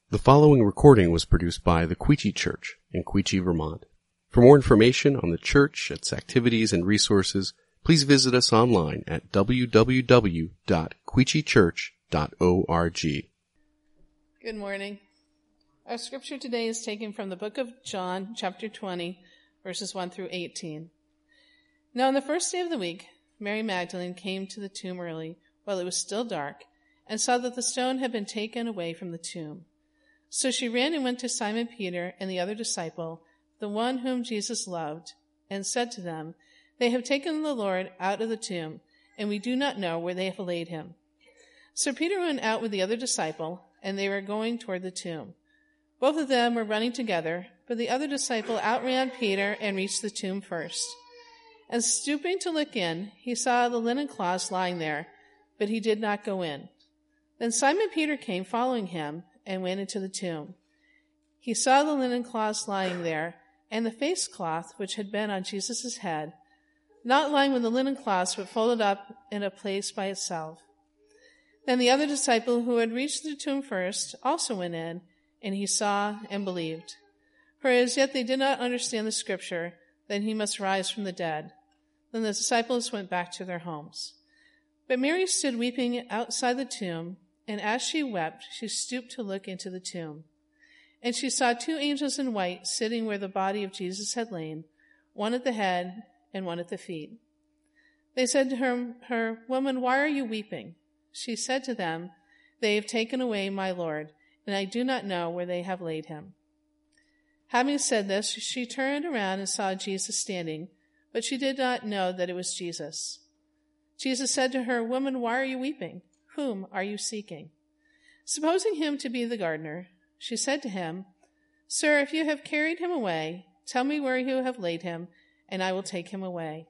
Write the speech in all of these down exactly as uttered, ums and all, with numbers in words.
The following recording was produced by the Quechee Church in Quechee, Vermont. For more information on the church, its activities, and resources, please visit us online at w w w dot quechee church dot org. Good morning. Our scripture today is taken from the book of John, chapter twenty, verses one through eighteen. Now on the first day of the week, Mary Magdalene came to the tomb early, while it was still dark, and saw that the stone had been taken away from the tomb. So she ran and went to Simon Peter and the other disciple, the one whom Jesus loved, and said to them, "They have taken the Lord out of the tomb, and we do not know where they have laid him." So Peter went out with the other disciple, and they were going toward the tomb. Both of them were running together, but the other disciple outran Peter and reached the tomb first. And stooping to look in, he saw the linen cloths lying there, but he did not go in. Then Simon Peter came following him, and went into the tomb. He saw the linen cloths lying there, and the face cloth which had been on Jesus' head, not lying with the linen cloths, but folded up in a place by itself. Then the other disciple who had reached the tomb first also went in, and he saw and believed. For as yet they did not understand the scripture, that he must rise from the dead. Then the disciples went back to their homes. But Mary stood weeping outside the tomb, and as she wept, she stooped to look into the tomb. And she saw two angels in white sitting where the body of Jesus had lain, one at the head and one at the feet. They said to her, her, "Woman, why are you weeping?" She said to them, "They have taken away my Lord, and I do not know where they have laid him." Having said this, she turned around and saw Jesus standing, but she did not know that it was Jesus. Jesus said to her, "Woman, why are you weeping? Whom are you seeking?" Supposing him to be the gardener, she said to him, "Sir, if you have carried him away, tell me where you have laid him, and I will take him away."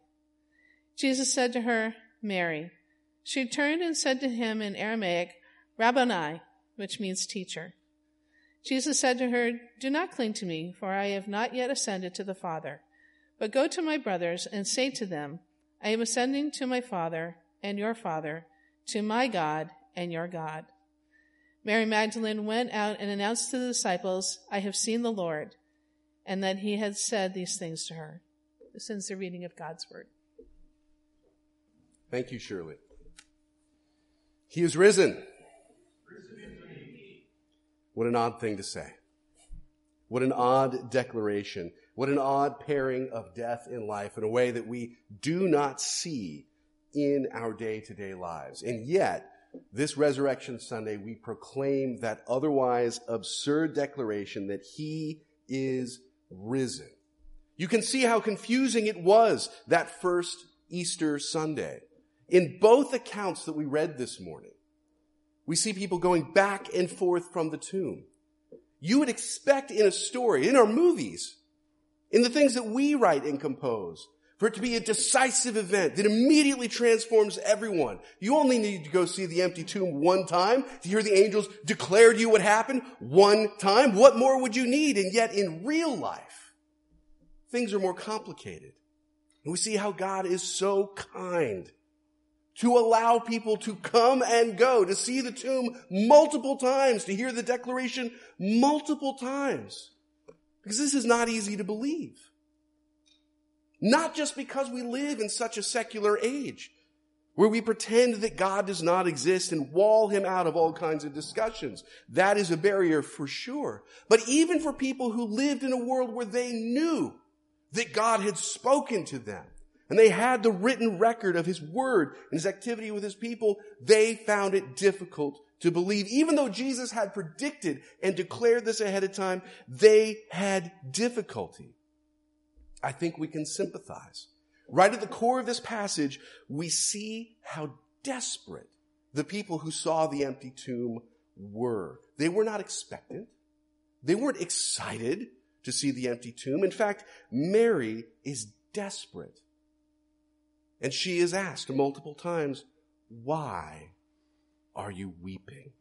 Jesus said to her, "Mary." She turned and said to him in Aramaic, "Rabboni," which means teacher. Jesus said to her, "Do not cling to me, for I have not yet ascended to the Father. But go to my brothers and say to them, I am ascending to my Father and your Father, to my God and your God." Mary Magdalene went out and announced to the disciples, "I have seen the Lord," and that he had said these things to her. This ends the reading of God's word. Thank you, Shirley. He is risen. What an odd thing to say. What an odd declaration. What an odd pairing of death and life in a way that we do not see in our day-to-day lives. And yet, this Resurrection Sunday, we proclaim that otherwise absurd declaration that he is risen. You can see how confusing it was that first Easter Sunday. In both accounts that we read this morning, we see people going back and forth from the tomb. You would expect in a story, in our movies, in the things that we write and compose, for it to be a decisive event that immediately transforms everyone. You only need to go see the empty tomb one time to hear the angels declare to you what happened one time. What more would you need? And yet in real life, things are more complicated. And we see how God is so kind to allow people to come and go, to see the tomb multiple times, to hear the declaration multiple times. Because this is not easy to believe. Not just because we live in such a secular age, where we pretend that God does not exist and wall him out of all kinds of discussions. That is a barrier for sure. But even for people who lived in a world where they knew that God had spoken to them, and they had the written record of his word and his activity with his people, they found it difficult to believe. Even though Jesus had predicted and declared this ahead of time, they had difficulty. I think we can sympathize. Right at the core of this passage, we see how desperate the people who saw the empty tomb were. They were not expectant. They weren't excited to see the empty tomb. In fact, Mary is desperate. And she is asked multiple times, "Why are you weeping?"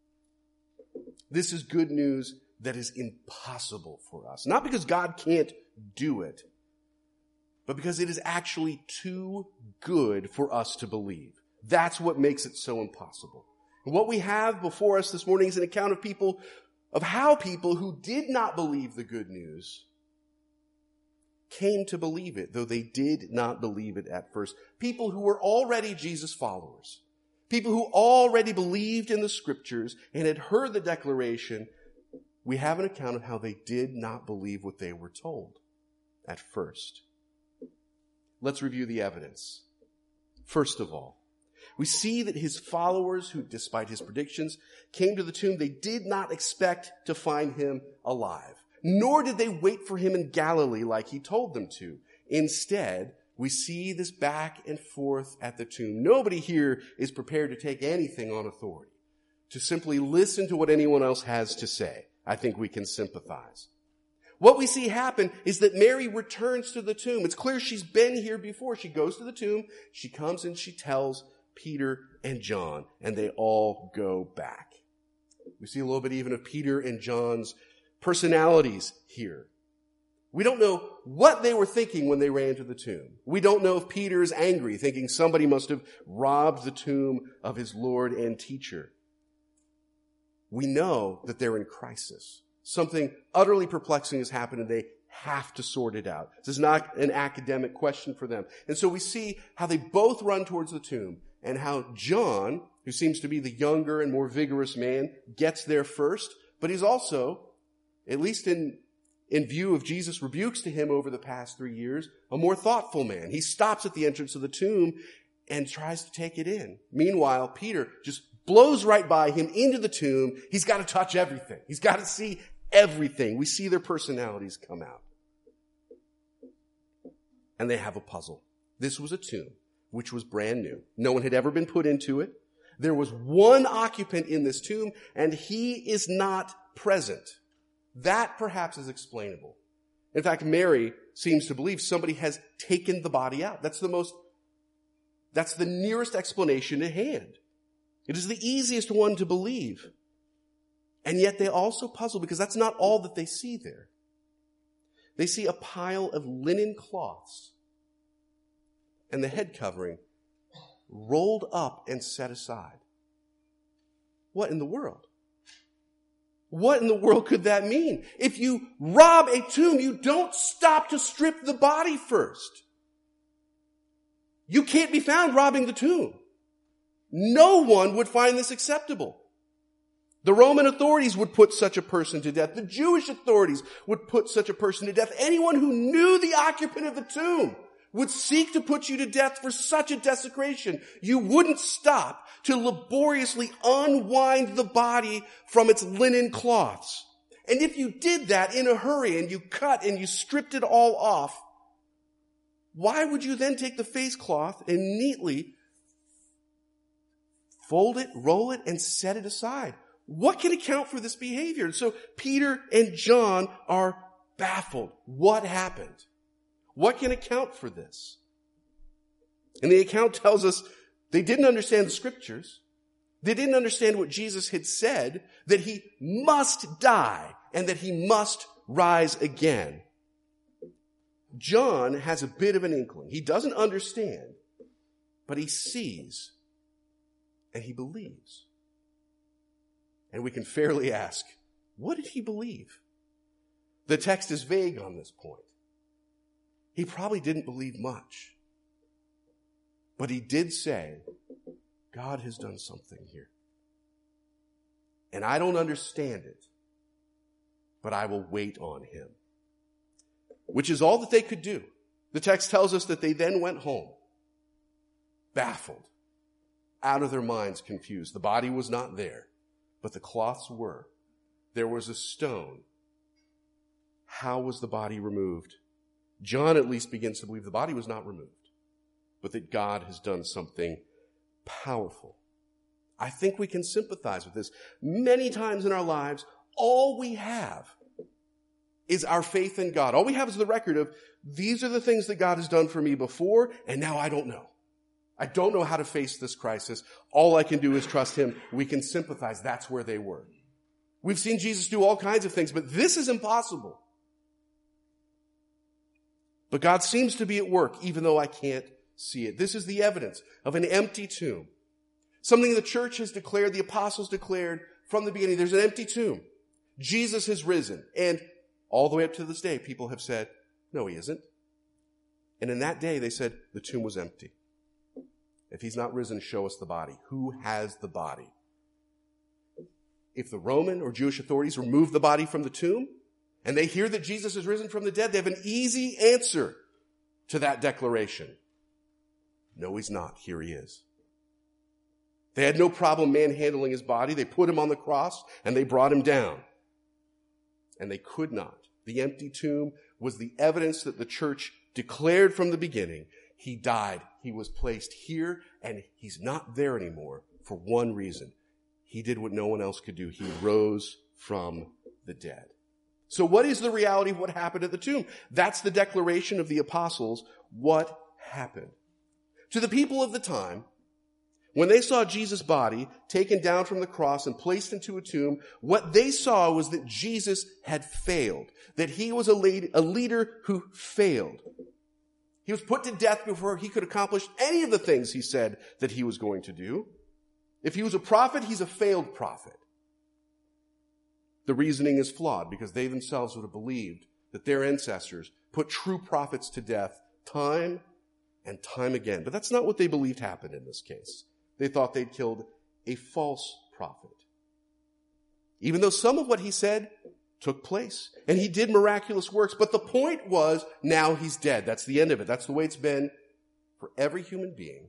This is good news that is impossible for us. Not because God can't do it, but because it is actually too good for us to believe. That's what makes it so impossible. And what we have before us this morning is an account of people of how people who did not believe the good news came to believe it, though they did not believe it at first. People who were already Jesus followers. People who already believed in the scriptures and had heard the declaration. We have an account of how they did not believe what they were told at first. Let's review the evidence. First of all, we see that his followers, who, despite his predictions, came to the tomb, they did not expect to find him alive. Nor did they wait for him in Galilee like he told them to. Instead, we see this back and forth at the tomb. Nobody here is prepared to take anything on authority, to simply listen to what anyone else has to say. I think we can sympathize. What we see happen is that Mary returns to the tomb. It's clear she's been here before. She goes to the tomb, she comes and she tells Peter and John, and they all go back. We see a little bit even of Peter and John's personalities here. We don't know what they were thinking when they ran to the tomb. We don't know if Peter is angry, thinking somebody must have robbed the tomb of his Lord and teacher. We know that they're in crisis. Something utterly perplexing has happened and they have to sort it out. This is not an academic question for them. And so we see how they both run towards the tomb and how John, who seems to be the younger and more vigorous man, gets there first, but he's also, at least in, in view of Jesus' rebukes to him over the past three years, a more thoughtful man. He stops at the entrance of the tomb and tries to take it in. Meanwhile, Peter just blows right by him into the tomb. He's got to touch everything. He's got to see everything. We see their personalities come out. And they have a puzzle. This was a tomb, which was brand new. No one had ever been put into it. There was one occupant in this tomb, and he is not present. That perhaps is explainable. In fact, Mary seems to believe somebody has taken the body out. That's the most, that's the nearest explanation at hand. It is the easiest one to believe. And yet they also puzzle because that's not all that they see there. They see a pile of linen cloths and the head covering rolled up and set aside. What in the world? What in the world could that mean? If you rob a tomb, you don't stop to strip the body first. You can't be found robbing the tomb. No one would find this acceptable. The Roman authorities would put such a person to death. The Jewish authorities would put such a person to death. Anyone who knew the occupant of the tomb would seek to put you to death for such a desecration. You wouldn't stop to laboriously unwind the body from its linen cloths. And if you did that in a hurry and you cut and you stripped it all off, why would you then take the face cloth and neatly fold it, roll it, and set it aside? What can account for this behavior? And so Peter and John are baffled. What happened? What can account for this? And the account tells us they didn't understand the scriptures. They didn't understand what Jesus had said, that he must die and that he must rise again. John has a bit of an inkling. He doesn't understand, but he sees and he believes. And we can fairly ask, what did he believe? The text is vague on this point. He probably didn't believe much. But he did say, God has done something here. And I don't understand it, but I will wait on him. Which is all that they could do. The text tells us that they then went home, baffled, out of their minds, confused. The body was not there, but the cloths were. There was a stone. How was the body removed? John at least begins to believe the body was not removed, but that God has done something powerful. I think we can sympathize with this. Many times in our lives, all we have is our faith in God. All we have is the record of, these are the things that God has done for me before, and now I don't know. I don't know how to face this crisis. All I can do is trust him. We can sympathize. That's where they were. We've seen Jesus do all kinds of things, but this is impossible. But God seems to be at work, even though I can't see it. This is the evidence of an empty tomb. Something the church has declared, the apostles declared from the beginning. There's an empty tomb. Jesus has risen. And all the way up to this day, people have said, no, he isn't. And in that day, they said, the tomb was empty. If he's not risen, show us the body. Who has the body? If the Roman or Jewish authorities remove the body from the tomb, and they hear that Jesus is risen from the dead, they have an easy answer to that declaration. No, he's not. Here he is. They had no problem manhandling his body. They put him on the cross and they brought him down. And they could not. The empty tomb was the evidence that the church declared from the beginning. He died. He was placed here and he's not there anymore for one reason. He did what no one else could do. He rose from the dead. So what is the reality of what happened at the tomb? That's the declaration of the apostles. What happened? To the people of the time, when they saw Jesus' body taken down from the cross and placed into a tomb, what they saw was that Jesus had failed, that he was a leader who failed. He was put to death before he could accomplish any of the things he said that he was going to do. If he was a prophet, he's a failed prophet. The reasoning is flawed because they themselves would have believed that their ancestors put true prophets to death time and time again. But that's not what they believed happened in this case. They thought they'd killed a false prophet. Even though some of what he said took place, and he did miraculous works, but the point was, now he's dead. That's the end of it. That's the way it's been for every human being,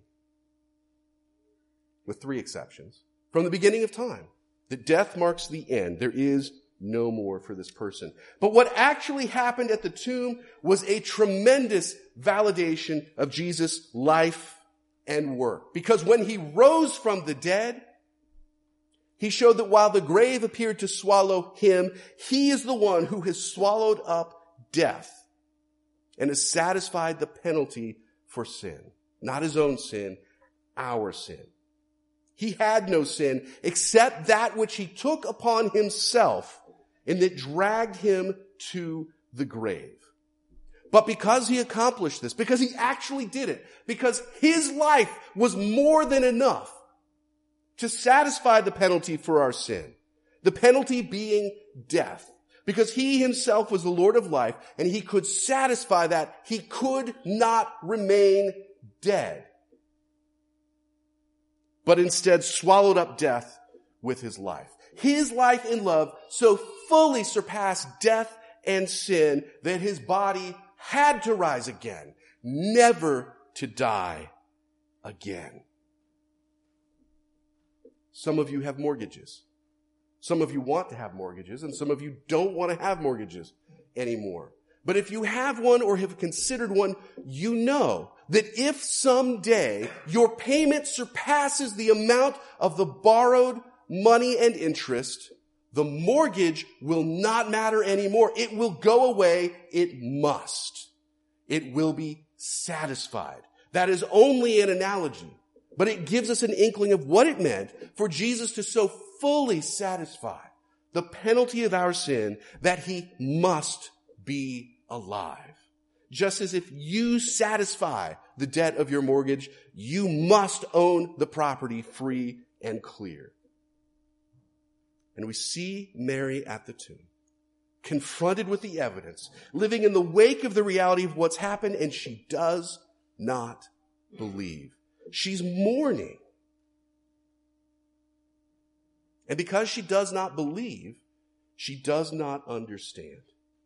with three exceptions, from the beginning of time. That death marks the end. There is no more for this person. But what actually happened at the tomb was a tremendous validation of Jesus' life and work. Because when he rose from the dead, he showed that while the grave appeared to swallow him, he is the one who has swallowed up death and has satisfied the penalty for sin. Not his own sin, our sin. He had no sin except that which he took upon himself and that dragged him to the grave. But because he accomplished this, because he actually did it, because his life was more than enough to satisfy the penalty for our sin, the penalty being death, because he himself was the Lord of life and he could satisfy that, he could not remain dead, but instead swallowed up death with his life. His life in love so fully surpassed death and sin that his body had to rise again, never to die again. Some of you have mortgages. Some of you want to have mortgages, and some of you don't want to have mortgages anymore. But if you have one or have considered one, you know that if someday your payment surpasses the amount of the borrowed money and interest, the mortgage will not matter anymore. It will go away. It must. It will be satisfied. That is only an analogy, but it gives us an inkling of what it meant for Jesus to so fully satisfy the penalty of our sin that he must be alive. Just as if you satisfy the debt of your mortgage, you must own the property free and clear. And we see Mary at the tomb, confronted with the evidence, living in the wake of the reality of what's happened, and she does not believe. She's mourning. And because she does not believe, she does not understand.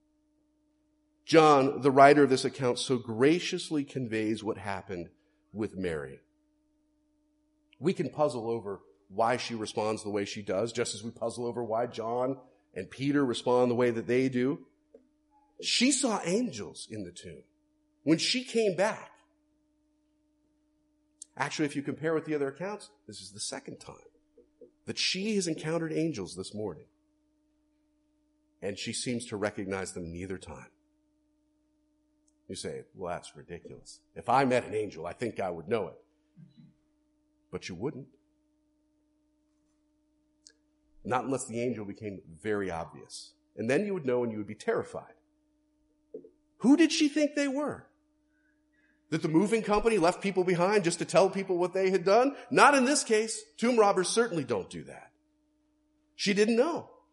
John, the writer of this account, so graciously conveys what happened with Mary. We can puzzle over why she responds the way she does, just as we puzzle over why John and Peter respond the way that they do. She saw angels in the tomb when she came back. Actually, if you compare with the other accounts, this is the second time that she has encountered angels this morning. And she seems to recognize them neither time. You say, well, that's ridiculous. If I met an angel, I think I would know it. But you wouldn't. Not unless the angel became very obvious. And then you would know and you would be terrified. Who did she think they were? That the moving company left people behind just to tell people what they had done? Not in this case. Tomb robbers certainly don't do that. She didn't know.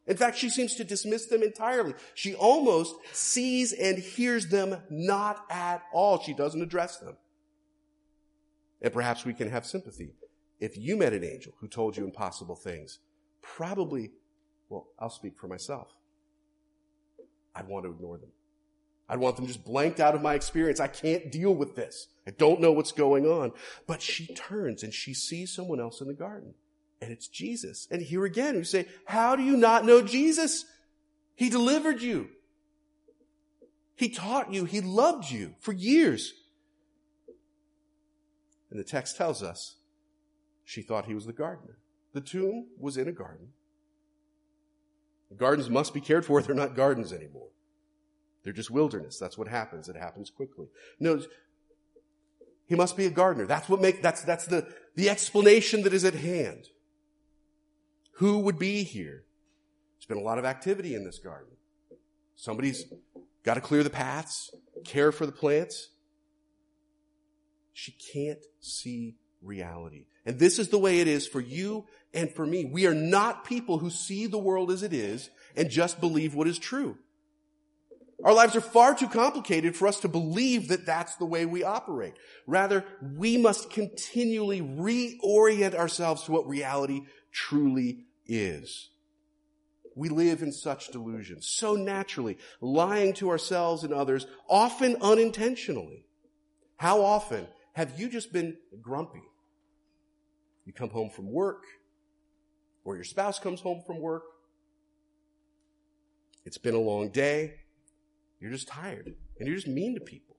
In fact, she seems to dismiss them entirely. She almost sees and hears them not at all. She doesn't address them. And perhaps we can have sympathy. If you met an angel who told you impossible things, probably, well, I'll speak for myself. I'd want to ignore them. I'd want them just blanked out of my experience. I can't deal with this. I don't know what's going on. But she turns and she sees someone else in the garden. And it's Jesus. And here again, we say, how do you not know Jesus? He delivered you. He taught you. He loved you for years. And the text tells us she thought he was the gardener. The tomb was in a garden. Gardens must be cared for. They're not gardens anymore. They're just wilderness. That's what happens. It happens quickly. No, he must be a gardener. That's what make, that's, that's the, the explanation that is at hand. Who would be here? There's been a lot of activity in this garden. Somebody's got to clear the paths, care for the plants. She can't see reality. And this is the way it is for you and for me. We are not people who see the world as it is and just believe what is true. Our lives are far too complicated for us to believe that that's the way we operate. Rather, we must continually reorient ourselves to what reality truly is. We live in such delusions, so naturally, lying to ourselves and others, often unintentionally. How often have you just been grumpy? You come home from work, or your spouse comes home from work. It's been a long day. You're just tired, and you're just mean to people.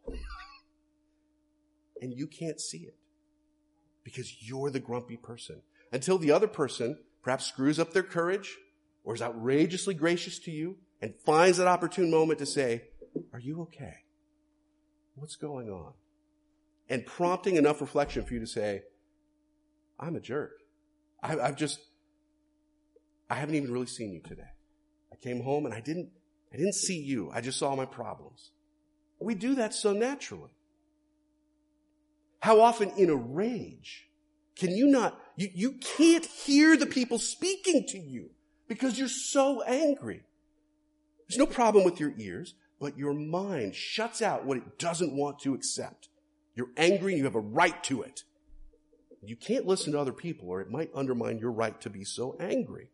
And you can't see it because you're the grumpy person. Until the other person perhaps screws up their courage or is outrageously gracious to you and finds that opportune moment to say, are you okay? What's going on? And prompting enough reflection for you to say, I'm a jerk. I, I've just, I haven't even really seen you today. I came home and I didn't, I didn't see you. I just saw my problems. We do that so naturally. How often in a rage can you not, you, you can't hear the people speaking to you because you're so angry. There's no problem with your ears, but your mind shuts out what it doesn't want to accept. You're angry and you have a right to it. You can't listen to other people or it might undermine your right to be so angry.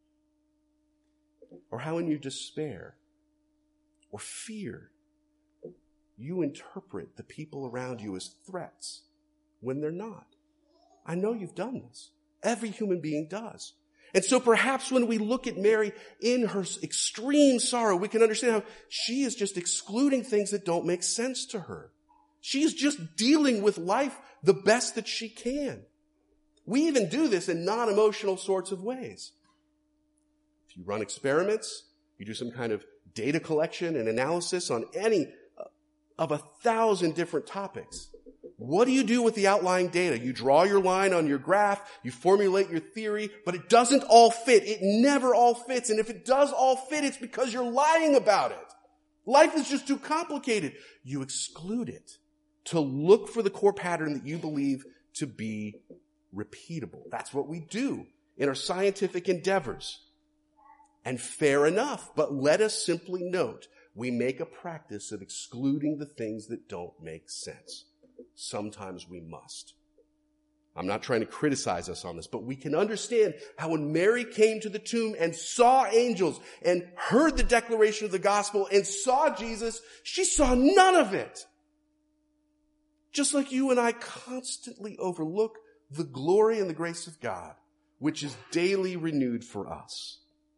Or how in your despair or fear, you interpret the people around you as threats when they're not. I know you've done this. Every human being does. And so perhaps when we look at Mary in her extreme sorrow, we can understand how she is just excluding things that don't make sense to her. She's just dealing with life the best that she can. We even do this in non-emotional sorts of ways. If you run experiments, you do some kind of data collection and analysis on any of a thousand different topics. What do you do with the outlying data? You draw your line on your graph, you formulate your theory, but it doesn't all fit. It never all fits. And if it does all fit, it's because you're lying about it. Life is just too complicated. You exclude it to look for the core pattern that you believe to be repeatable. That's what we do in our scientific endeavors. And fair enough, but let us simply note, we make a practice of excluding the things that don't make sense. Sometimes we must. I'm not trying to criticize us on this, but we can understand how when Mary came to the tomb and saw angels and heard the declaration of the gospel and saw Jesus, she saw none of it. Just like you and I constantly overlook the glory and the grace of God, which is daily renewed for us.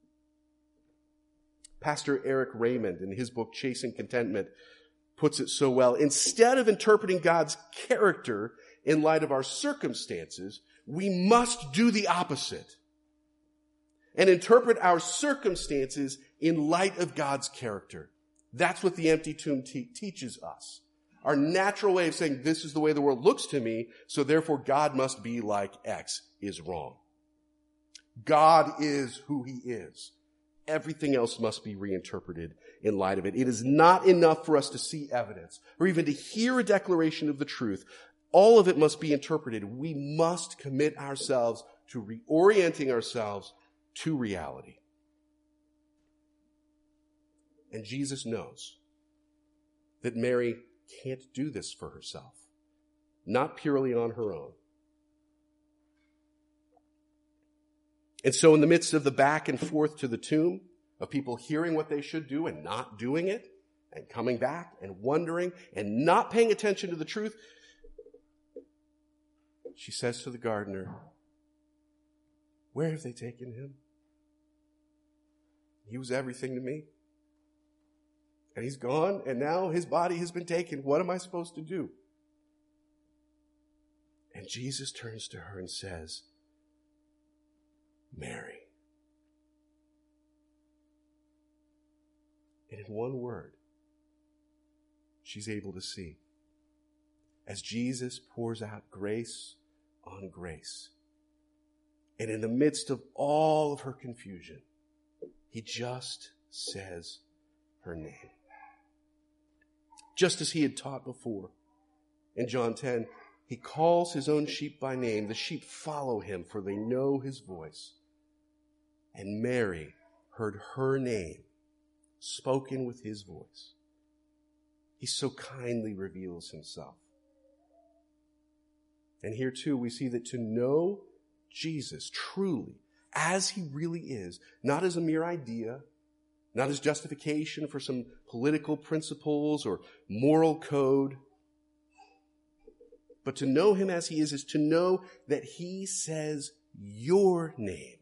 Pastor Eric Raymond, in his book, Chasing Contentment, puts it so well. Instead of interpreting God's character in light of our circumstances, we must do the opposite and interpret our circumstances in light of God's character. That's what the empty tomb te- teaches us. Our natural way of saying, this is the way the world looks to me, so therefore God must be like X, is wrong. God is who he is. Everything else must be reinterpreted in light of it. It is not enough for us to see evidence or even to hear a declaration of the truth. All of it must be interpreted. We must commit ourselves to reorienting ourselves to reality. And Jesus knows that Mary can't do this for herself, not purely on her own. And so in the midst of the back and forth to the tomb, of people hearing what they should do and not doing it, and coming back and wondering and not paying attention to the truth, she says to the gardener, "Where have they taken him? He was everything to me. And he's gone, and now his body has been taken. What am I supposed to do?" And Jesus turns to her and says, "Mary." And in one word, she's able to see. As Jesus pours out grace on grace, and in the midst of all of her confusion, he just says her name. Just as he had taught before. In John ten, he calls his own sheep by name. The sheep follow him, for they know his voice. And Mary heard her name spoken with his voice. He so kindly reveals himself. And here too we see that to know Jesus truly, as he really is, not as a mere idea, not as justification for some political principles or moral code, but to know him as he is, is to know that he says your name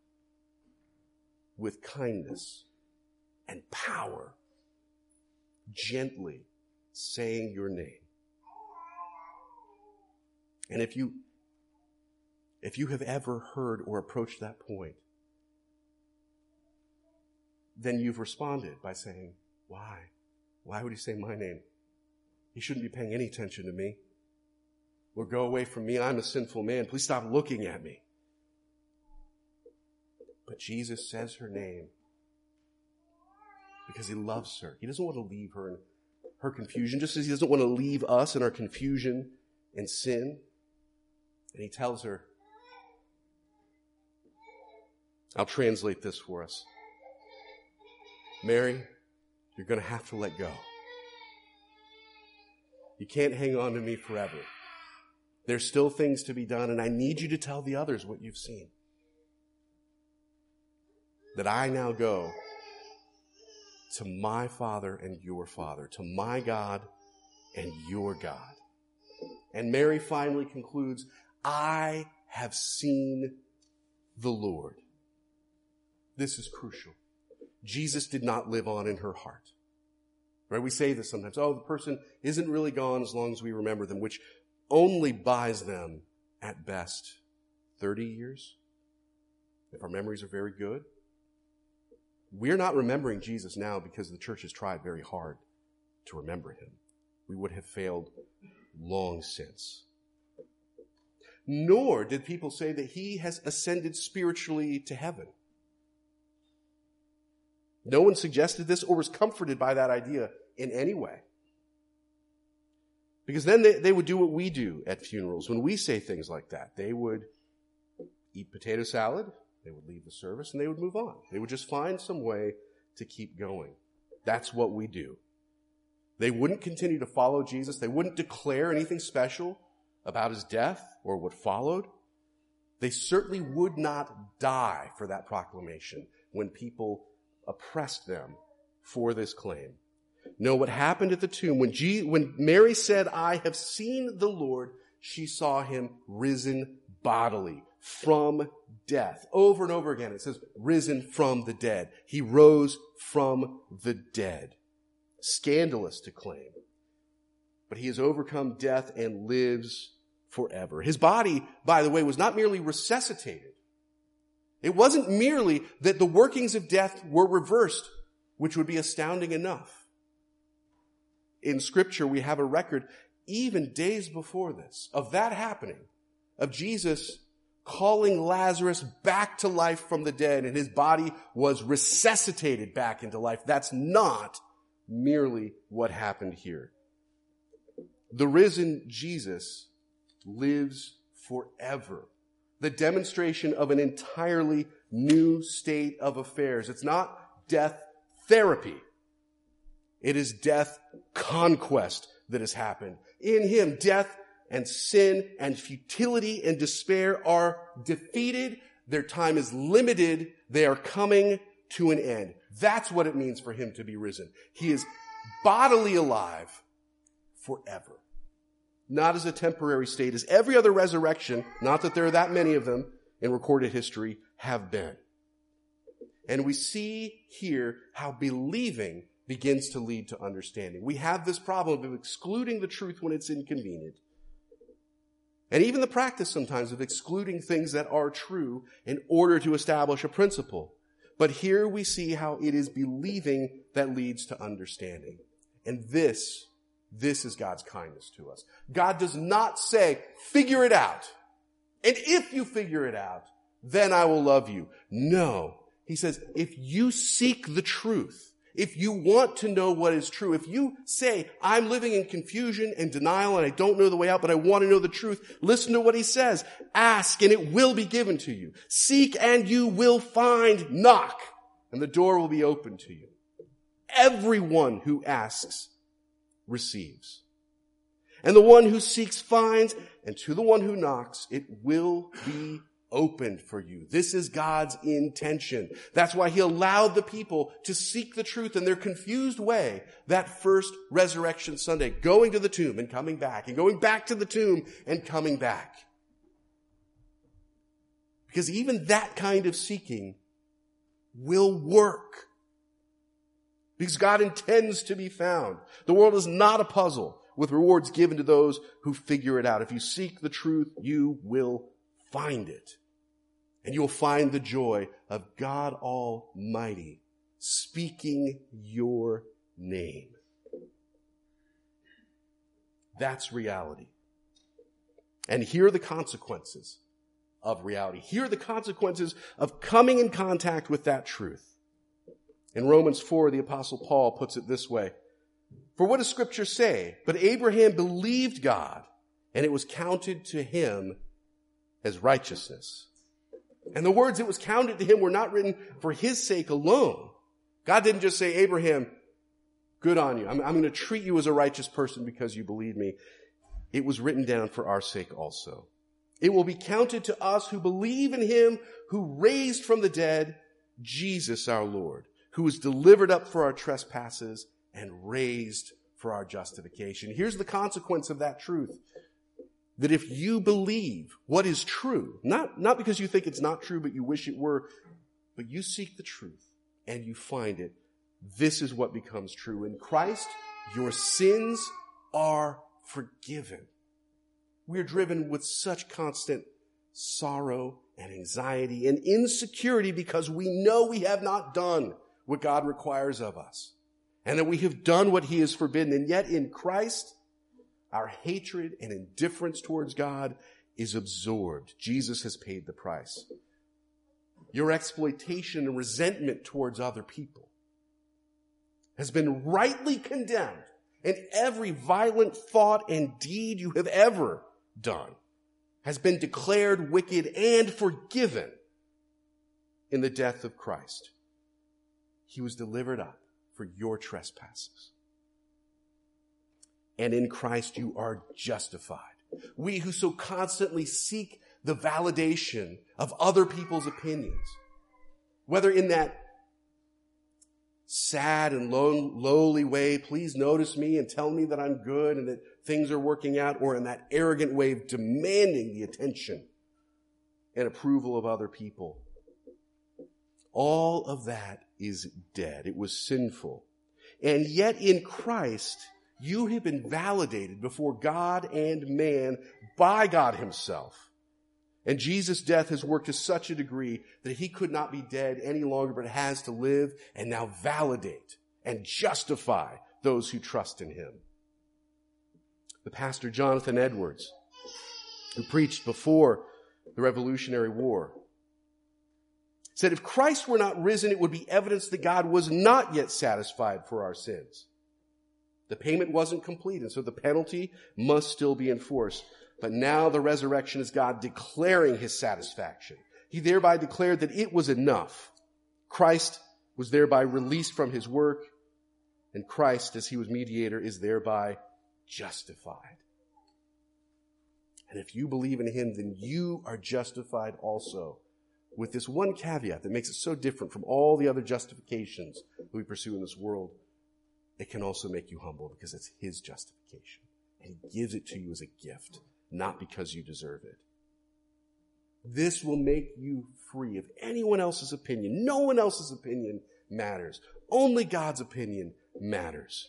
with kindness and power, gently saying your name. And if you, if you have ever heard or approached that point, then you've responded by saying, why? Why would he say my name? He shouldn't be paying any attention to me. Or go away from me. I'm a sinful man. Please stop looking at me. But Jesus says her name because he loves her. He doesn't want to leave her in her confusion, just as he doesn't want to leave us in our confusion and sin. And he tells her, I'll translate this for us. Mary, you're going to have to let go. You can't hang on to me forever. There's still things to be done, and I need you to tell the others what you've seen. That I now go to my Father and your Father, to my God and your God. And Mary finally concludes, I have seen the Lord. This is crucial. Jesus did not live on in her heart. Right? We say this sometimes. Oh, the person isn't really gone as long as we remember them, which only buys them, at best, thirty years. If our memories are very good. We're not remembering Jesus now because the church has tried very hard to remember him. We would have failed long since. Nor did people say that he has ascended spiritually to heaven. No one suggested this or was comforted by that idea in any way. Because then they, they would do what we do at funerals. When we say things like that, they would eat potato salad, they would leave the service, and they would move on. They would just find some way to keep going. That's what we do. They wouldn't continue to follow Jesus. They wouldn't declare anything special about his death or what followed. They certainly would not die for that proclamation when people oppressed them for this claim. No, what happened at the tomb, when, G, when Mary said, I have seen the Lord, she saw him risen bodily from death. Over and over again, it says, risen from the dead. He rose from the dead. Scandalous to claim. But he has overcome death and lives forever. His body, by the way, was not merely resuscitated. It wasn't merely that the workings of death were reversed, which would be astounding enough. In Scripture, we have a record, even days before this, of that happening, of Jesus calling Lazarus back to life from the dead, and his body was resuscitated back into life. That's not merely what happened here. The risen Jesus lives forever. The demonstration of an entirely new state of affairs. It's not death therapy. It is death conquest that has happened. In him, death and sin and futility and despair are defeated. Their time is limited. They are coming to an end. That's what it means for him to be risen. He is bodily alive forever. Not as a temporary state, as every other resurrection, not that there are that many of them in recorded history, have been. And we see here how believing begins to lead to understanding. We have this problem of excluding the truth when it's inconvenient. And even the practice sometimes of excluding things that are true in order to establish a principle. But here we see how it is believing that leads to understanding. And this, this is God's kindness to us. God does not say, figure it out. And if you figure it out, then I will love you. No. He says, if you seek the truth, if you want to know what is true, if you say, I'm living in confusion and denial and I don't know the way out, but I want to know the truth, listen to what he says. Ask and it will be given to you. Seek and you will find. Knock and the door will be opened to you. Everyone who asks receives. And the one who seeks finds, and to the one who knocks, it will be opened for you. This is God's intention. That's why he allowed the people to seek the truth in their confused way that first resurrection Sunday, going to the tomb and coming back, and going back to the tomb and coming back. Because even that kind of seeking will work. Because God intends to be found. The world is not a puzzle with rewards given to those who figure it out. If you seek the truth, you will find it. And you'll find the joy of God Almighty speaking your name. That's reality. And here are the consequences of reality. Here are the consequences of coming in contact with that truth. In Romans four, the Apostle Paul puts it this way. For what does Scripture say? But Abraham believed God, and it was counted to him as righteousness. And the words it was counted to him were not written for his sake alone. God didn't just say, Abraham, good on you. I'm, I'm going to treat you as a righteous person because you believe me. It was written down for our sake also. It will be counted to us who believe in him who raised from the dead Jesus our Lord, who was delivered up for our trespasses and raised for our justification. Here's the consequence of that truth. That if you believe what is true, not, not because you think it's not true, but you wish it were, but you seek the truth and you find it, this is what becomes true. In Christ, your sins are forgiven. We're driven with such constant sorrow and anxiety and insecurity because we know we have not done what God requires of us and that we have done what he has forbidden. And yet in Christ, our hatred and indifference towards God is absorbed. Jesus has paid the price. Your exploitation and resentment towards other people has been rightly condemned, and every violent thought and deed you have ever done has been declared wicked and forgiven in the death of Christ. He was delivered up for your trespasses. And in Christ you are justified. We who so constantly seek the validation of other people's opinions, whether in that sad and low, lowly way, please notice me and tell me that I'm good and that things are working out, or in that arrogant way of demanding the attention and approval of other people. All of that is dead. It was sinful. And yet in Christ, you have been validated before God and man by God himself. And Jesus' death has worked to such a degree that he could not be dead any longer, but has to live and now validate and justify those who trust in him. The pastor Jonathan Edwards, who preached before the Revolutionary War, said if Christ were not risen, it would be evidence that God was not yet satisfied for our sins. The payment wasn't complete, and so the penalty must still be enforced. But now the resurrection is God declaring his satisfaction. He thereby declared that it was enough. Christ was thereby released from his work, And Christ, as he was mediator, is thereby justified. And if you believe in him, then you are justified also, with this one caveat that makes it so different from all the other justifications that we pursue in this world. It can also make you humble because it's his justification. And he gives it to you as a gift, not because you deserve it. This will make you free of anyone else's opinion. No one else's opinion matters. Only God's opinion matters.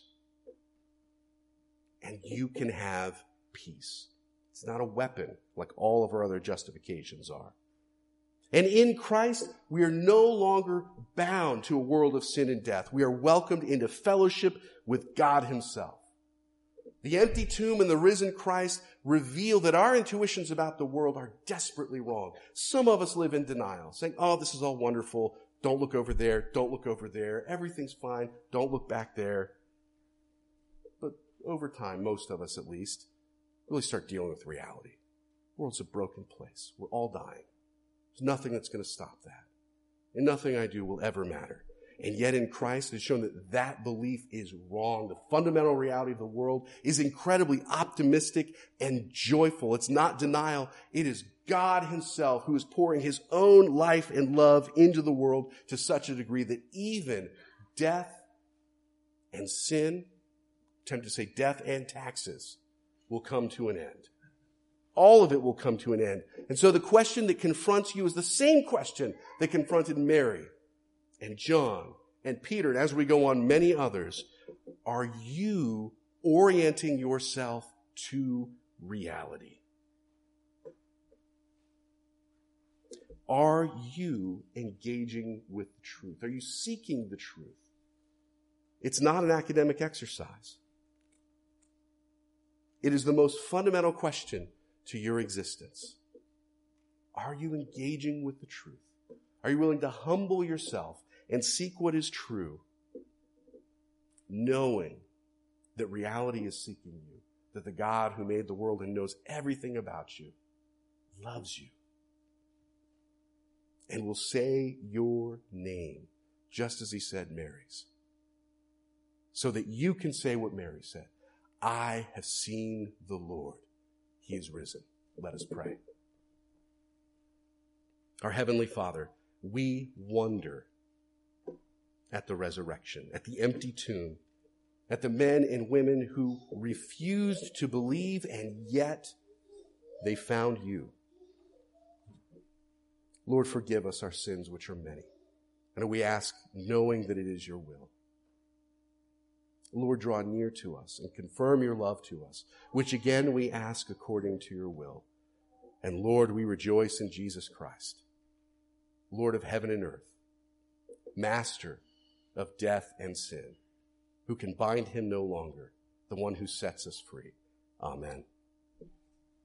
And you can have peace. It's not a weapon like all of our other justifications are. And in Christ, we are no longer bound to a world of sin and death. We are welcomed into fellowship with God himself. The empty tomb and the risen Christ reveal that our intuitions about the world are desperately wrong. Some of us live in denial, saying, oh, this is all wonderful. Don't look over there. Don't look over there. Everything's fine. Don't look back there. But over time, most of us at least, really start dealing with reality. The world's a broken place. We're all dying. There's nothing that's going to stop that. And nothing I do will ever matter. And yet in Christ, it's shown that that belief is wrong. The fundamental reality of the world is incredibly optimistic and joyful. It's not denial. It is God himself who is pouring his own life and love into the world to such a degree that even death and sin, I'm tempted to say death and taxes, will come to an end. All of it will come to an end. And so the question that confronts you is the same question that confronted Mary and John and Peter, and as we go on, many others. Are you orienting yourself to reality? Are you engaging with the truth? Are you seeking the truth? It's not an academic exercise. It is the most fundamental question to your existence. Are you engaging with the truth? Are you willing to humble yourself and seek what is true, knowing that reality is seeking you, that the God who made the world and knows everything about you loves you and will say your name, just as he said Mary's, so that you can say what Mary said. I have seen the Lord. He is risen. Let us pray. Our Heavenly Father, we wonder at the resurrection, at the empty tomb, at the men and women who refused to believe and yet they found you. Lord, forgive us our sins, which are many. And we ask, knowing that it is your will. Lord, draw near to us and confirm your love to us, which again we ask according to your will. And Lord, we rejoice in Jesus Christ, Lord of heaven and earth, Master of death and sin, who can bind him no longer, the one who sets us free. Amen.